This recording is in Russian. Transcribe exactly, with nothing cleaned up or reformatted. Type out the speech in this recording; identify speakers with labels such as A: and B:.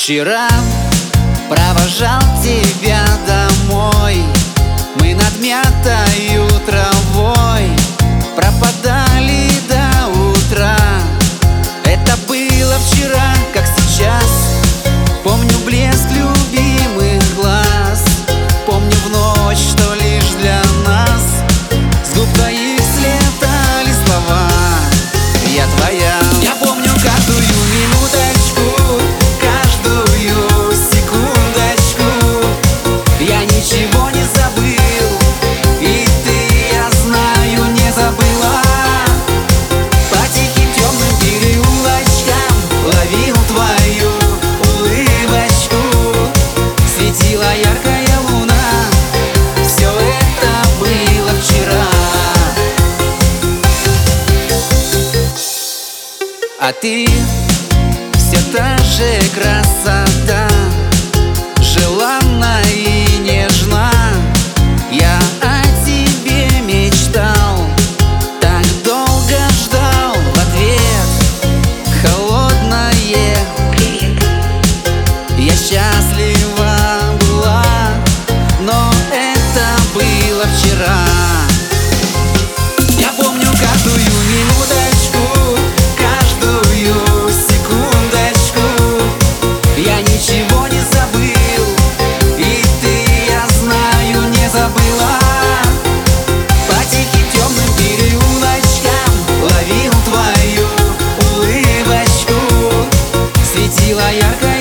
A: Вчера провожал тебя домой, мы над мятою травой пропадали до утра. Это было вчера, как сейчас. Помню блеск любимых глаз, помню в ночь, что лишь для нас с губ твоих слетали слова. Я твоя. Я помню каждую минуточку, каждую секундочку. Я ничего не забыл, и ты, я знаю, не забыла. По тихим темным переулочкам ловил твою улыбочку. Светила яркая луна, все это было вчера. А ты все та же красота, желанна и нежна. Я о тебе мечтал, так долго ждал в ответ холодное «Привет». Я счастлива была, но это было вчера. Я помню каждую минуточку, каждую секундочку. Я ничего не забыл, и ты, я знаю, не забыла. По тихим темным переулочкам ловил твою улыбочку. Светила ярко